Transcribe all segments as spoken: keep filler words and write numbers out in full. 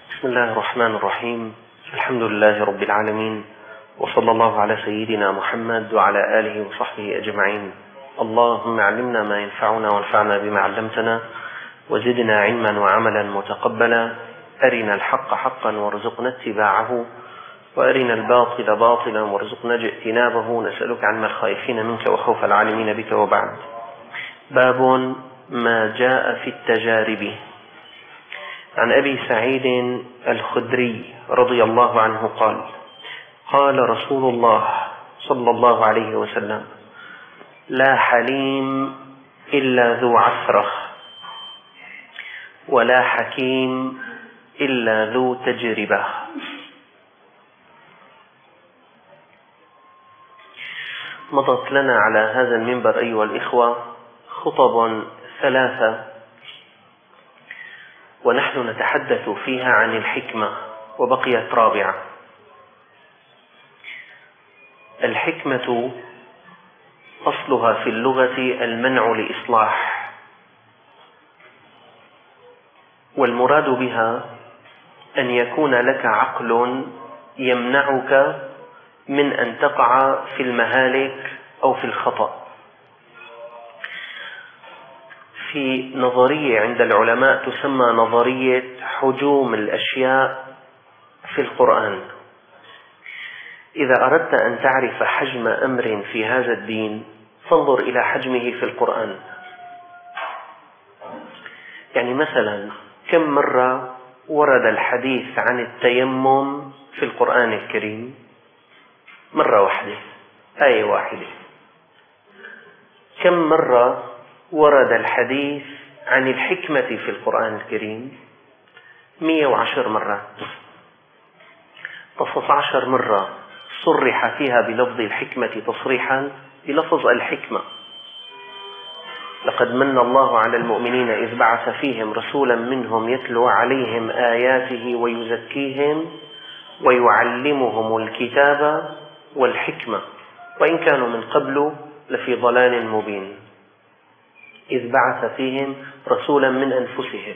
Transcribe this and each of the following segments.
بسم الله الرحمن الرحيم. الحمد لله رب العالمين، وصلى الله على سيدنا محمد وعلى آله وصحبه أجمعين. اللهم علمنا ما ينفعنا وانفعنا بما علمتنا، وزدنا علما وعملا متقبلا. أرنا الحق حقا وارزقنا اتباعه، وأرنا الباطل باطلا وارزقنا اجتنابه. نسألك علم الخائفين منك وخوف العالمين بك. وبعد. باب ما جاء في التجارب. عن أبي سعيد الخدري رضي الله عنه قال: قال رسول الله صلى الله عليه وسلم: لا حليم إلا ذو عثرة، ولا حكيم إلا ذو تجربة. مضت لنا على هذا المنبر أيها الإخوة خطب ثلاثة، ونحن نتحدث فيها عن الحكمة، وبقيت رابعة. الحكمة أصلها في اللغة المنع لإصلاح، والمراد بها أن يكون لك عقل يمنعك من أن تقع في المهالك أو في الخطأ. في نظرية عند العلماء تسمى نظرية حجوم الأشياء في القرآن. إذا أردت أن تعرف حجم أمر في هذا الدين فانظر إلى حجمه في القرآن. يعني مثلا كم مرة ورد الحديث عن التيمم في القرآن الكريم؟ مرة واحدة، آية واحدة. كم مرة ورد الحديث عن الحكمة في القرآن الكريم؟ مئة وعشر مرات. تسعة عشر مرة صرح فيها بلفظ الحكمة تصريحا بلفظ الحكمة. لقد من الله على المؤمنين إذ بعث فيهم رسولا منهم يتلو عليهم آياته ويزكيهم ويعلمهم الكتاب والحكمة وإن كانوا من قبل لفي ضلال مبين. إذ بعث فيهم رسولا من أنفسهم.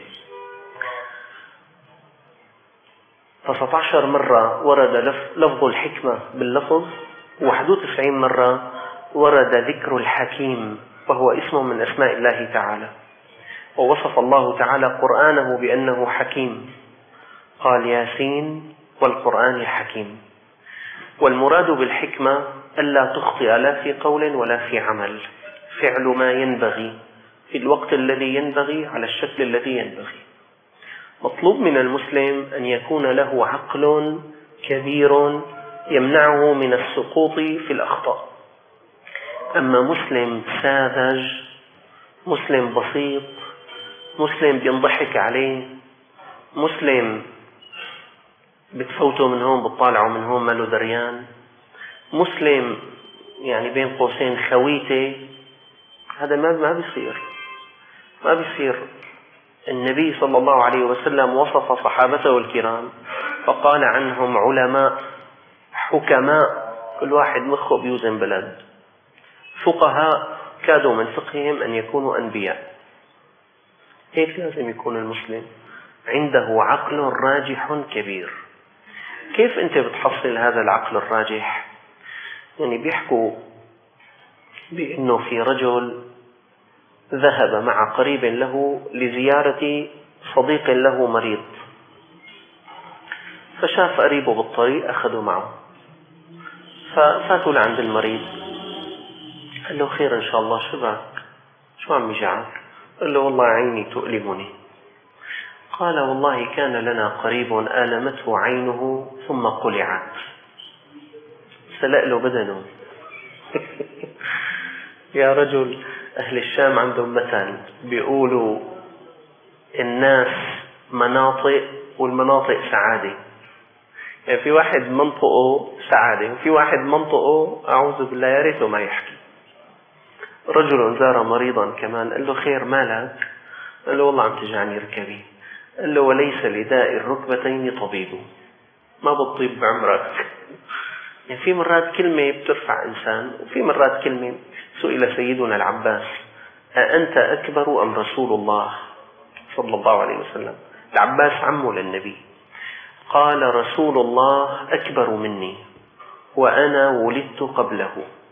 تسعة عشر مرة ورد لفظ الحكمة باللفظ، واحد وتسعين مرة ورد ذكر الحكيم، وهو اسم من أسماء الله تعالى. ووصف الله تعالى قرآنه بأنه حكيم، قال: ياسين والقرآن الحكيم. والمراد بالحكمة ألا تخطئ لا في قول ولا في عمل، فعل ما ينبغي في الوقت الذي ينبغي على الشكل الذي ينبغي. مطلوب من المسلم أن يكون له عقل كبير يمنعه من السقوط في الأخطاء. أما مسلم ساذج، مسلم بسيط، مسلم بينضحك عليه، مسلم بتفوته من هون بتطالعه من هون ما له دريان، مسلم يعني بين قوسين خويته، هذا ما ما بيصير ما بيصير. النبي صلى الله عليه وسلم وصف صحابته الكرام فقال عنهم علماء حكماء، كل واحد مخه بيوزن بلد، فقهاء كادوا من فقههم أن يكونوا أنبياء. هيك لازم يكون المسلم عنده عقل راجح كبير. كيف أنت بتحصل هذا العقل الراجح؟ يعني بيحكوا بأنه في رجل ذهب مع قريب له لزيارة صديق له مريض، فشاف قريبه بالطريق أخذوا معه، ففاتوا لعند المريض، قال له: خير إن شاء الله، شو بك؟ شو عم يجعل؟ قال له: والله عيني تؤلمني. قال: والله كان لنا قريب آلمته عينه ثم قلعت، سلأ له بدنه. يا رجل، أهل الشام عندهم مثل بيقولوا الناس مناطق والمناطق سعادة. يعني في واحد منطقه سعادة وفي واحد منطقه أعوذ بالله يا ريته ما يحكي. رجل زار مريضا كمان، قال له: خير مالك؟ قال له: والله عم تجعني ركبي. قال له: وليس لداء الركبتين طبيب، ما بتطيب بعمرك. يعني في مرات كلمة بترفع إنسان، وفي مرات كلمة. سئل سيدنا العباس: أأنت أكبر أم رسول الله صلى الله عليه وسلم؟ العباس عمه للنبي. قال رسول الله أكبر مني وأنا ولدت قبله.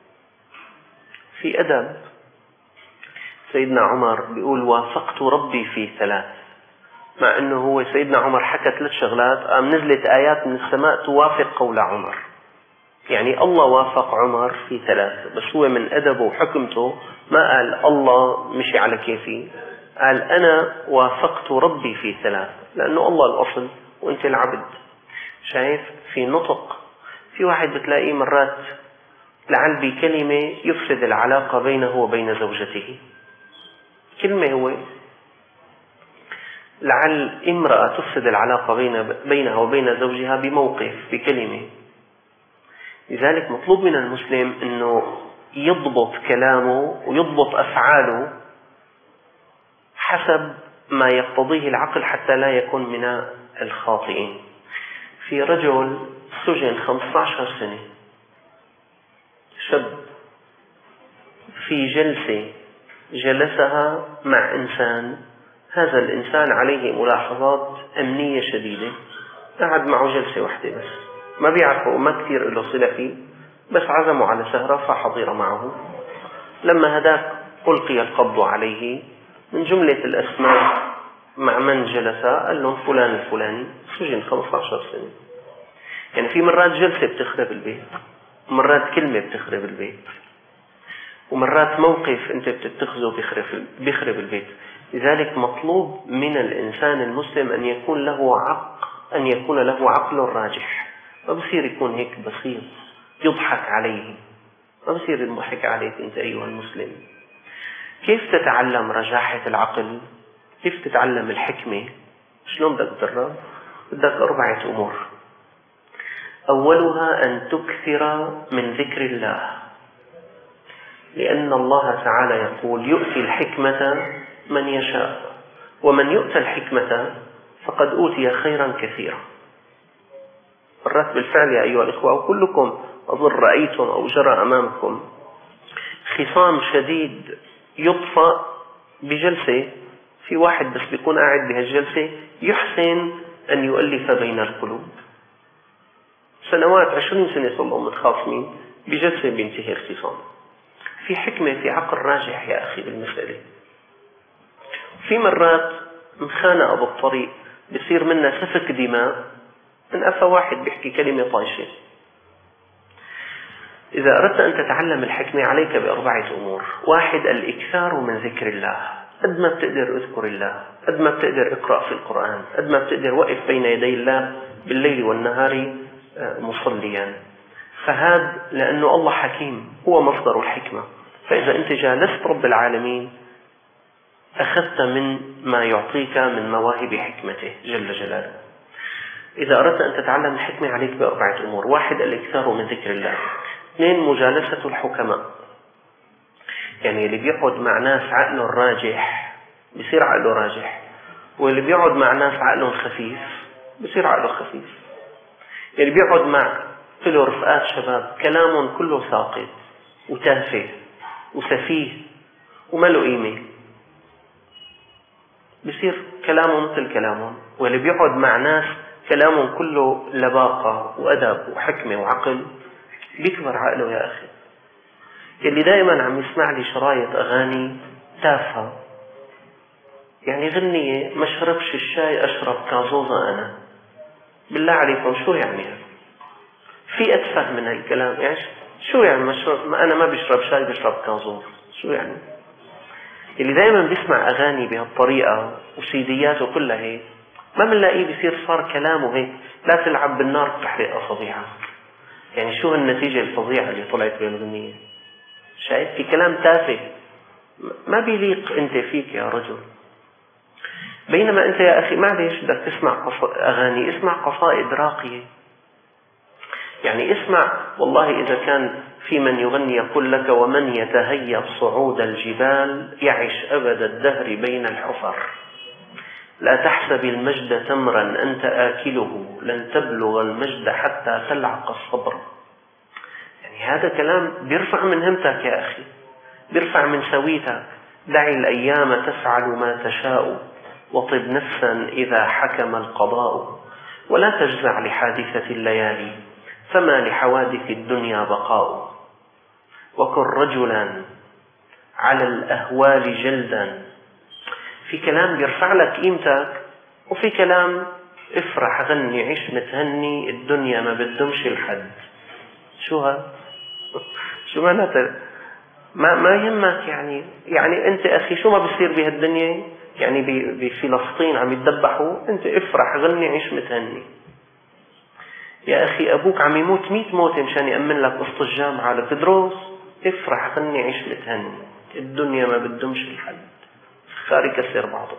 في أدب سيدنا عمر بيقول وافقت ربي في ثلاث، مع أنه هو سيدنا عمر حكى ثلاث شغلات قام نزلت آيات من السماء توافق قول عمر، يعني الله وافق عمر في ثلاث، بس هو من أدبه وحكمته ما قال الله مشي على كيفي، قال أنا وافقت ربي في ثلاث، لأنه الله الأصل وأنت العبد. شايف في نطق في واحد بتلاقيه مرات لعل بكلمة يفسد العلاقة بينه وبين زوجته، كلمة هو لعل امرأة تفسد العلاقة بين بينها وبين زوجها بموقف بكلمة. لذلك مطلوب من المسلم أنه يضبط كلامه ويضبط أفعاله حسب ما يقتضيه العقل حتى لا يكون من الخاطئين. في رجل سجن خمسة عشر سنة، شاب، في جلسة جلسها مع إنسان، هذا الإنسان عليه ملاحظات أمنية شديدة، قعد معه جلسة واحدة بس، ما بيعرفه وما كثير له صلة فيه، بس عزموا على سهرة فحضر معه. لما هداك ألقي القبض عليه، من جملة الأسماء مع من جلس قال لهم فلان الفلاني، سجن خمسة عشر سنة. يعني في مرات جلسة بتخرب البيت، ومرات كلمة بتخرب البيت، ومرات موقف أنت بتتخذه بيخرب البيت. لذلك مطلوب من الإنسان المسلم أن يكون له عقل أن يكون له عقل راجح، ما بصير يكون هيك بسيط يضحك عليه، ما بصير يضحك عليك أنت أيها المسلم. كيف تتعلم رجاحة العقل؟ كيف تتعلم الحكمة؟ شلون بدك تدرب؟ بدك أربعة أمور. أولها أن تكثر من ذكر الله، لأن الله تعالى يقول يؤتي الحكمة من يشاء، ومن يؤتى الحكمة فقد أوتي خيرا كثيرا. مرات بالفعل يا أيها الإخوة، وكلكم أظن رأيتم أو جرى أمامكم خصام شديد يطفأ بجلسة، في واحد بس بيكون قاعد بهالجلسة يحسن أن يؤلف بين القلوب. سنوات عشرين سنة صلوا متخاصمين، بجلسة بينتهي الخصام. في حكمة، في عقل راجح يا أخي بالمسألة. في مرات مخانقة بالطريق بصير منا سفك دماء من أفا واحد بيحكي كلمة طايشة. إذا أردت أن تتعلم الحكمة عليك بأربعة أمور. واحد، الإكثار من ذكر الله، قد ما بتقدر اذكر الله، قد ما بتقدر اقرأ في القرآن، قد ما بتقدر وقف بين يدي الله بالليل والنهار مصليا. فهذا لأنه الله حكيم، هو مصدر الحكمة، فإذا أنت جالست رب العالمين أخذت من ما يعطيك من مواهب حكمته جل جلاله. إذا أردت أن تتعلم الحكمة عليك بأربعة أمور. واحد، الإكثار من ذكر الله. اثنين، مجالسة الحكماء، يعني اللي بيقعد مع ناس عقله راجح بيصير عقله راجح، واللي بيقعد مع ناس عقله خفيف بيصير عقله خفيف. اللي بيقعد مع كله رفقات شباب كلامهم كله ساقط وتافه وسفيه وما له قيمة بيصير كلامه مثل كلامهم. واللي بيقعد مع ناس كلامهم كله لباقة وأدب وحكمة وعقل بيكبر عقله يا أخي. اللي دائما عم يسمع لي شرايط أغاني تافهة، يعني غنية ما شربش الشاي أشرب كازوزة أنا، بالله عليكم شو يعني؟ في أتفه من هالكلام؟ يعني شو يعني ما شرب؟ ما أنا ما بشرب شاي بشرب كازوز، شو يعني؟ اللي دائما بيسمع أغاني بهالطريقة وسيدياته كلها هيك ما بنلاقيه بيصير صار كلامه هيك لا تلعب بالنار بتحرق فظيعة. يعني شو النتيجة الفظيعة اللي طلعت بالغنية؟ شايف في كلام تافه ما بيليق أنت فيك يا رجل. بينما أنت يا أخي معليش بدك تسمع أغاني، اسمع قصائد راقية. يعني اسمع، والله إذا كان في من يغني يقول لك ومن يتهيأ صعود الجبال يعش أبد الدهر بين الحفر، لا تحسب المجد تمرا أنت آكله لن تبلغ المجد حتى تلعق الصبر. يعني هذا كلام بيرفع من همتك يا أخي، بيرفع من سويتك. دعي الأيام تفعل ما تشاء وطب نفسا إذا حكم القضاء، ولا تجزع لحادثة الليالي، فما لحوادث الدنيا بقاء. وكن رجلا على الأهوال جلدا. في كلام بيرفع لك قيمتك، وفي كلام افرح غني عيش متهني، الدنيا ما بدهمش الحد. شو ها؟ شو معناتها؟ ما ما يهمك يعني يعني انت اخي شو ما بصير بهالدنيا، يعني بفلسطين عم يتذبحوا، انت افرح غني عيش متهني. يا اخي ابوك عم يموت مئة موتة مشان يأمن لك قسط الجامعة لتدرس، افرح غني عيش متهني، الدنيا ما بدهمش الحد. خارج كسر بعضه.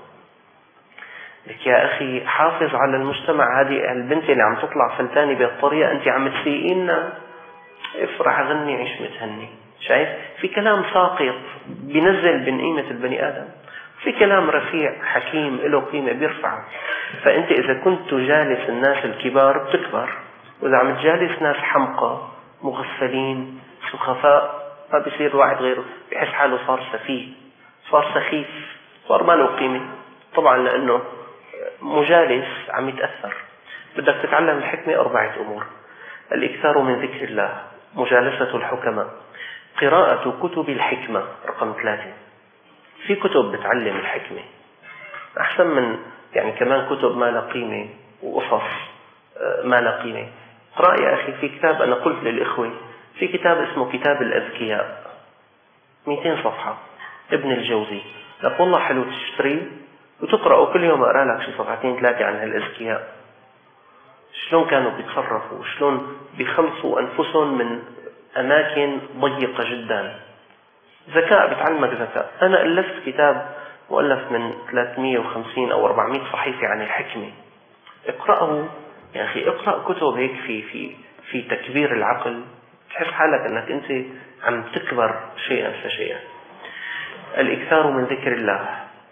لك يا اخي حافظ على المجتمع، هذه البنت اللي عم تطلع فلتاني بهالطريقة انت عم تسيئينا، افرح غني عيش متهني. شايف؟ في كلام ساقط بينزل من قيمة البني آدم، في كلام رفيع حكيم له قيمة بيرفع. فأنت إذا كنت تجالس الناس الكبار بتكبر، وإذا عم تجالس ناس حمقى مغفلين سخفاء ما بيصير الواحد غيره بيحس حاله صار سفيه، صار سخيف، صار ما له قيمة. طبعا لأنه مجالس عم يتأثر. بدك تتعلم الحكمة أربعة أمور: الإكثار من ذكر الله، مجالسة الحكماء، قراءة كتب الحكمة. رقم ثلاثة، في كتب بتعلم الحكمة أحسن من يعني كمان كتب ما لا قيمة وقصص ما لا قيمة. اقرأ يا أخي في كتاب، أنا قلت للإخوة في كتاب اسمه كتاب الأذكياء، مئتين صفحة، ابن الجوزي. لك والله حلو تشتريه وتقرأه كل يوم، أقرأ لك شي صفحتين ثلاثة عن هالأذكياء، شلون كانوا بيتصرفوا، شلون بيخلصوا أنفسهم من أماكن ضيقة جدا. ذكاء، بتعلمك ذكاء. أنا ألفت كتاب مؤلف من ثلاثمئة وخمسين أو أربعمئة صحيفة عن الحكمة، اقرأه يا أخي. اقرأ كتب هيك في في في تكبير العقل، تحس حالك أنك أنت عم تكبر شيئا فشيئا. الإكثار من ذكر الله،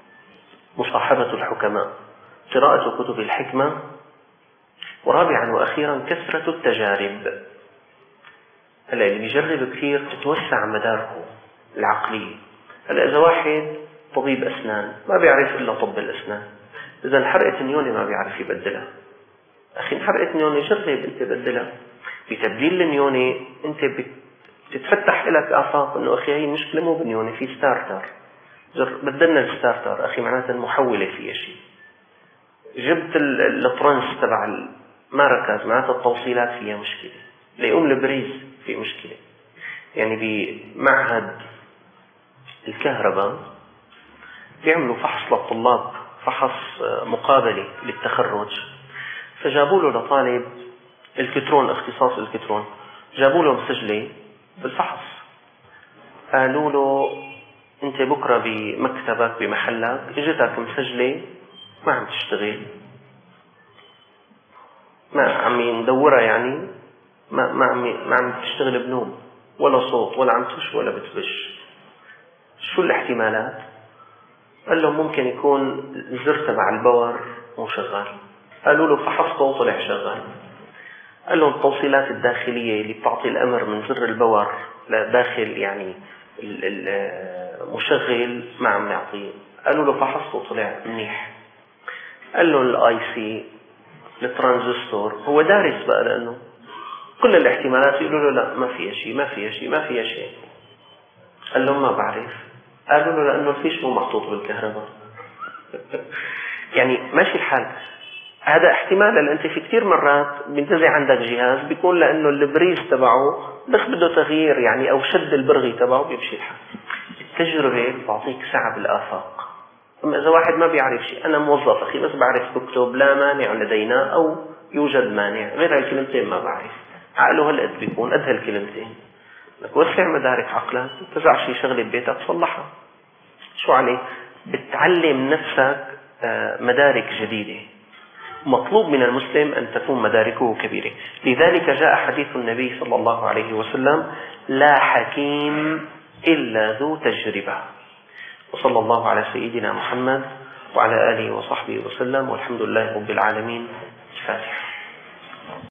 مصاحبة الحكماء، قراءة كتب الحكمة، ورابعا وأخيرا كثرة التجارب. هلا اللي بيجرب كثير تتوسع مداركه العقلية. هلا إذا واحد طبيب أسنان ما بيعرف إلا طب الأسنان، إذا انحرقت نيوني ما بيعرف يبدلها. أخي انحرقت نيوني جرب أنت بدلها. بتبديل النيوني أنت بتتفتح لك آفاق إنه أخي هي المشكلة مو بالنيوني، في ستارتر. بدلنا الستارتر أخي معناتها المحولة فيها شيء. جبت الترانس تبع ما ركز معناتها التوصيلات فيها مشكلة. ليقوم البريز في مشكلة. يعني بمعهد الكهرباء بيعملوا فحص للطلاب، فحص مقابلة للتخرج، فجابوا له لطالب الكترون، اختصاص الكترون، جابوا له مسجلة بالفحص، قالوا له انت بكرة بمكتبك بمحلك اجتك مسجلة ما عم تشتغل، ما عم ندورها يعني ما ما عم ما عم تشتغل بنوم ولا صوت ولا عم تفش ولا بتفش. شو الاحتمالات؟ قال له ممكن يكون الزر تبع الباور مو شغال. قالوا له فحصته وطلع شغال. قال لهم التوصيلات الداخلية اللي بتعطي الأمر من زر الباور لداخل يعني المشغل ما عم نعطيه. قالوا له فحصته وطلع منيح. قال له الاي سي الترانزستور، هو دارس بقى لأنه كل الاحتمالات، يقولوا له لا ما فيها شيء ما فيها شيء ما فيها شيء. قال لهم ما بعرف. قالوا له لأنه الفيش مو محطوط بالكهرباء. يعني ماشي الحال. هذا احتمال، لأن أنت في كثير مرات بينتزع عندك جهاز بيكون لأنه البريز تبعه بس بده تغيير يعني أو شد البرغي تبعه بيمشي الحال. التجربة بتعطيك سعة بالآفاق. أما إذا واحد ما بيعرف شيء، أنا موظف أخي بس بعرف بكتب لا مانع لدينا أو يوجد مانع، غير هالكلمتين ما بعرف. عقله هالقد بيكون قد هالكلمتين. لك وسع مدارك عقلك، تزع شيء شغلة ببيتك تصلحها. شو عليه؟ بتعلم نفسك مدارك جديدة. مطلوب من المسلم أن تكون مداركه كبيرة. لذلك جاء حديث النبي صلى الله عليه وسلم: لا حكيم إلا ذو تجربة. وصلى الله على سيدنا محمد وعلى آله وصحبه وسلم، والحمد لله رب العالمين. الفاتحة.